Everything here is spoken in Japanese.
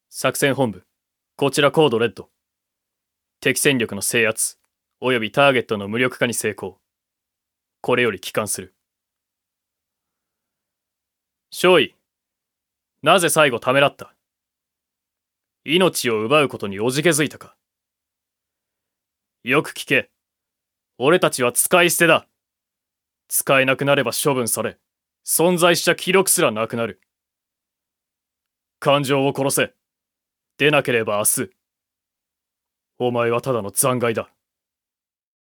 作戦本部、こちらコードレッド。敵戦力の制圧、およびターゲットの無力化に成功。これより帰還する。少尉、なぜ最後ためらった？命を奪うことにおじけづいたか？よく聞け。俺たちは使い捨てだ。使えなくなれば処分され、存在した記録すらなくなる。感情を殺せ。でなければ明日、お前はただの残骸だ。